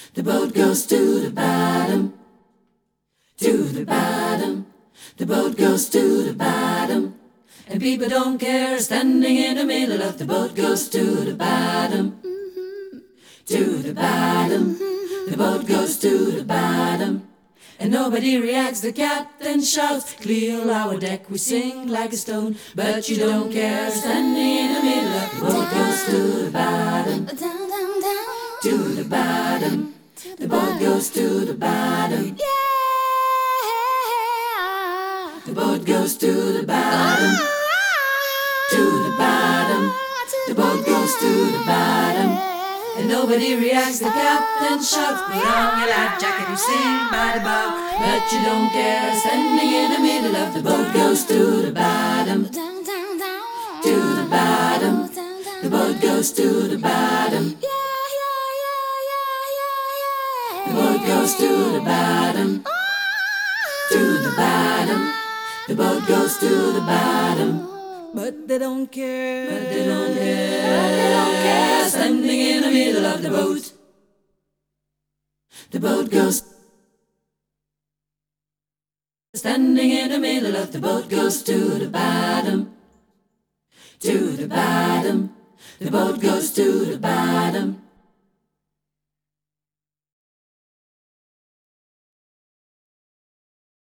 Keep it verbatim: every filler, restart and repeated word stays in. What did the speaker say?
The boat goes to the bottom, to the bottom. The boat goes to the bottom, and people don't care. Standing in the middle of the boat goes to the bottom, to the bottom. The boat goes to the bottom, and nobody reacts. The captain shouts, "Clear our deck, we sink like a stone." But you don't care. Standing in the middle of the boat goes to the bottom, Down, down, down. to the bottom. The boat goes to the bottom. Yeah. The boat goes to the bottom, to the bottom. The boat goes to the bottom, and nobody reacts. The captain shouts, "Put on your life jacket, you sing by the bow." But you don't care. Standing in the middle of the boat goes to the bottom, Down, down, down. to the bottom. Down, down, The boat goes to the bottom. Yeah, yeah, yeah, yeah, yeah, yeah. The boat goes to the bottom, to the bottom. The boat goes to the bottom, but they don't care. But they don't care. But they don't care. Standing in the middle of the boat, the boat goes. Standing in the middle of the boat goes to the bottom, to the bottom. The boat goes to the bottom.